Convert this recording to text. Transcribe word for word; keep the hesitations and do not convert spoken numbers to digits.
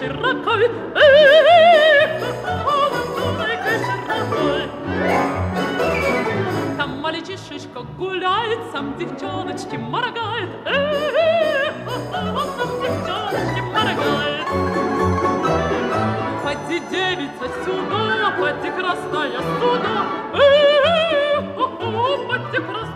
широкой, эх, ладонькой широкой. Там мальчишечка гуляет, сам девчоночки моргает, эх, сам девчоночки моргает. Поди, девица, сюда, поди, красная, сюда, эх, поди, красная.